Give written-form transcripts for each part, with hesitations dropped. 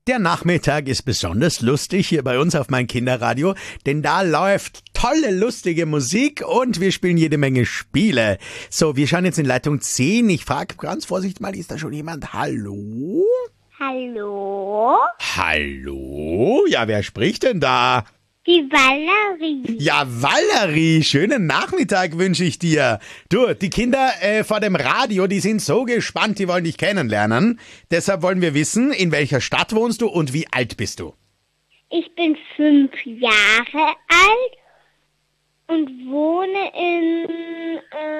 Der Nachmittag ist besonders lustig hier bei uns auf mein Kinderradio, denn da läuft tolle, lustige Musik und wir spielen jede Menge Spiele. So, wir schauen jetzt in Leitung 10. Ich frage ganz vorsichtig mal, ist da schon jemand? Hallo? Hallo? Hallo? Ja, wer spricht denn da? Die Valerie. Ja, Valerie, schönen Nachmittag wünsche ich dir. Du, die Kinder vor dem Radio, die sind so gespannt, die wollen dich kennenlernen. Deshalb wollen wir wissen, in welcher Stadt wohnst du und wie alt bist du? Ich bin 5 Jahre alt und wohne in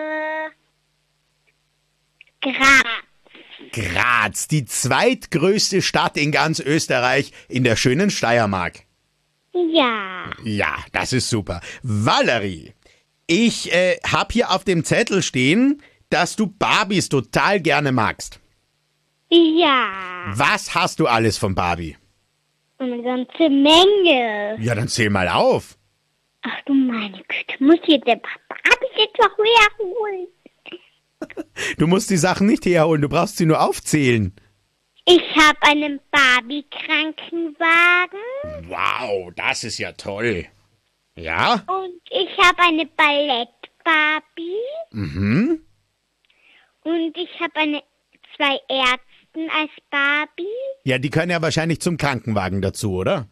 Graz. Graz, die zweitgrößte Stadt in ganz Österreich, in der schönen Steiermark. Ja. Ja, das ist super. Valerie, ich habe hier auf dem Zettel stehen, dass du Barbies total gerne magst. Ja. Was hast du alles von Barbie? Eine ganze Menge. Ja, dann zähl mal auf. Ach du meine Güte, muss jetzt der Papa jetzt noch herholen? Du musst die Sachen nicht herholen, du brauchst sie nur aufzählen. Ich habe einen Barbie-Krankenwagen. Wow, das ist ja toll. Ja? Und ich habe eine Ballett-Barbie. Mhm. Und ich habe 2 Ärzten als Barbie. Ja, die können ja wahrscheinlich zum Krankenwagen dazu, oder?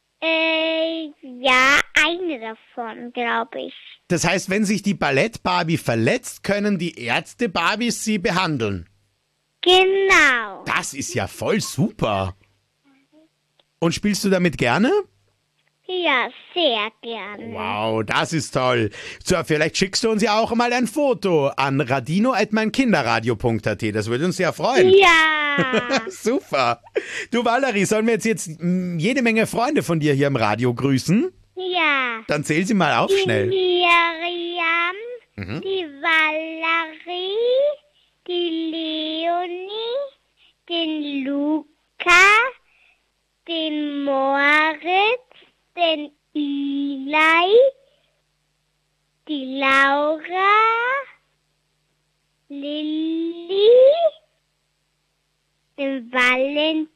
Ja, eine davon, glaube ich. Das heißt, wenn sich die Ballett-Barbie verletzt, können die Ärzte-Barbies sie behandeln. Genau. Das ist ja voll super. Und spielst du damit gerne? Ja, sehr gerne. Wow, das ist toll. So, vielleicht schickst du uns ja auch mal ein Foto an radino@meinkinderradio.at. Das würde uns sehr freuen. Ja. Super. Du Valerie, sollen wir jetzt jede Menge Freunde von dir hier im Radio grüßen? Ja. Dann zähl sie mal auf Die schnell. Miriam, die Valerie, die Leonie, den Luca, den Moritz, den Eli, die Laura, Lilly, den Valentin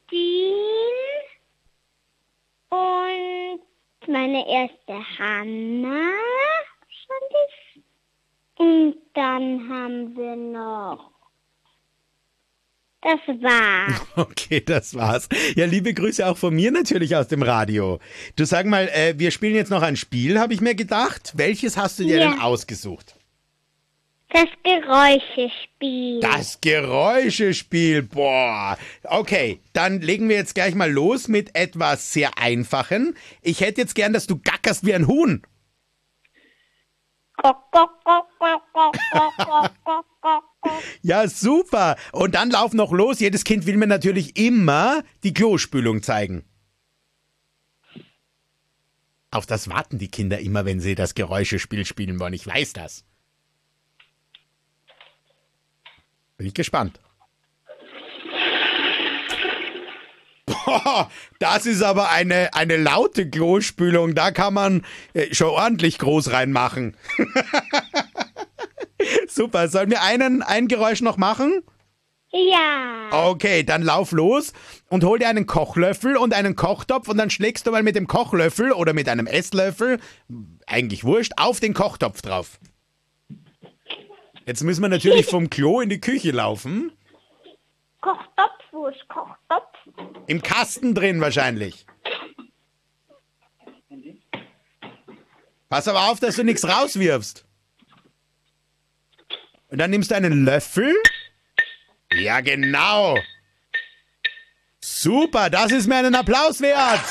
und meine erste Hanna. Und dann haben wir noch... Das war's. Okay, das war's. Ja, liebe Grüße auch von mir natürlich aus dem Radio. Du, sag mal, wir spielen jetzt noch ein Spiel, habe ich mir gedacht. Welches hast du dir denn ausgesucht? Das Geräuschespiel. Das Geräuschespiel, boah. Okay, dann legen wir jetzt gleich mal los mit etwas sehr Einfachen. Ich hätte jetzt gern, dass du gackerst wie ein Huhn. Ja, super. Und dann lauf noch los. Jedes Kind will mir natürlich immer die Klospülung zeigen. Auf das warten die Kinder immer, wenn sie das Geräuschespiel spielen wollen. Ich weiß das. Bin ich gespannt. Boah, das ist aber eine laute Klospülung. Da kann man schon ordentlich groß reinmachen. Super, sollen wir ein Geräusch noch machen? Ja. Okay, dann lauf los und hol dir einen Kochlöffel und einen Kochtopf und dann schlägst du mal mit dem Kochlöffel oder mit einem Esslöffel, eigentlich wurscht, auf den Kochtopf drauf. Jetzt müssen wir natürlich vom Klo in die Küche laufen. Kochtopf, wo ist Kochtopf? Im Kasten drin wahrscheinlich. Pass aber auf, dass du nichts rauswirfst. Und dann nimmst du einen Löffel. Ja, genau. Super, das ist mir einen Applaus wert.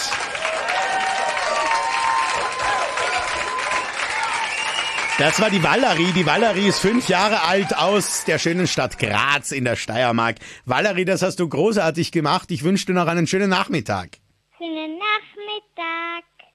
Das war die Valerie. Die Valerie ist 5 Jahre alt aus der schönen Stadt Graz in der Steiermark. Valerie, das hast du großartig gemacht. Ich wünsche dir noch einen schönen Nachmittag. Schönen Nachmittag.